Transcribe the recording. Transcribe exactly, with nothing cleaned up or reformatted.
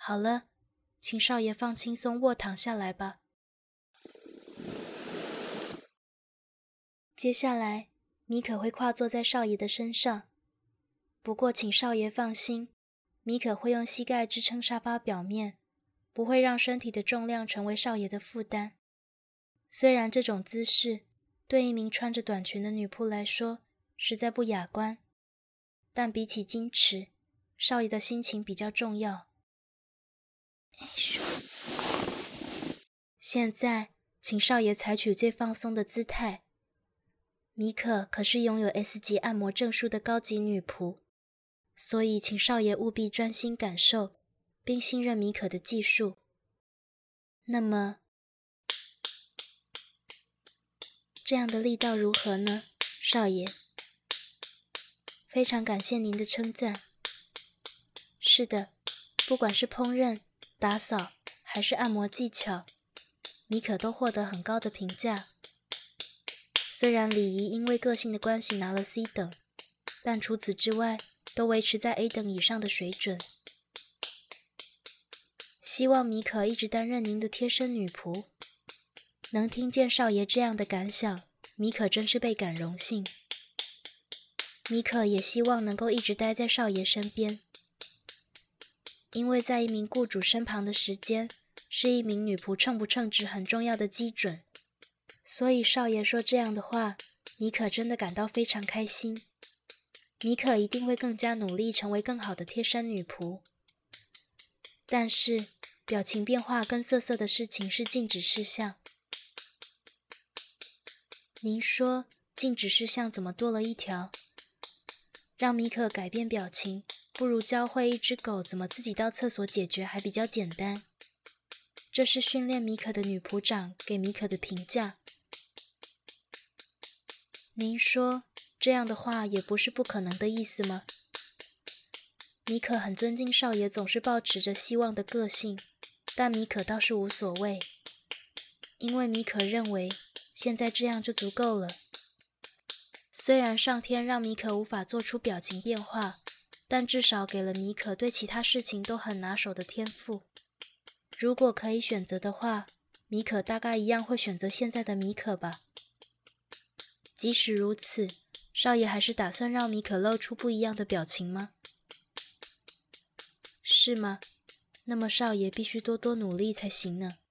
好了，请少爷放轻松，卧躺下来吧。接下来，米可会跨坐在少爷的身上。不过请少爷放心，米可会用膝盖支撑沙发表面，不会让身体的重量成为少爷的负担。虽然这种姿势对一名穿着短裙的女仆来说实在不雅观，但比起矜持，少爷的心情比较重要。现在，请少爷采取最放松的姿态。米可可是拥有 S 级按摩证书的高级女仆，所以请少爷务必专心感受，并信任米可的技术。那么，这样的力道如何呢，少爷？非常感谢您的称赞。是的，不管是烹饪、打扫还是按摩技巧，米可都获得很高的评价。虽然礼仪因为个性的关系拿了 C 等，但除此之外都维持在 A 等以上的水准。希望米可一直担任您的贴身女仆。能听见少爷这样的感想，米可真是倍感荣幸。米可也希望能够一直待在少爷身边，因为在一名雇主身旁的时间，是一名女仆称不称职很重要的基准。所以少爷说这样的话，米可真的感到非常开心。米可一定会更加努力，成为更好的贴身女仆。但是，表情变化跟色色的事情是禁止事项。您说禁止事项怎么多了一条？让米可改变表情，不如教会一只狗怎么自己到厕所解决还比较简单。这是训练米可的女仆长给米可的评价。您说这样的话也不是不可能的意思吗？米可很尊敬少爷总是抱持着希望的个性，但米可倒是无所谓，因为米可认为现在这样就足够了。虽然上天让米可无法做出表情变化，但至少给了米可对其他事情都很拿手的天赋。如果可以选择的话，米可大概一样会选择现在的米可吧。即使如此，少爷还是打算让米可露出不一样的表情吗？是吗？那么少爷必须多多努力才行呢。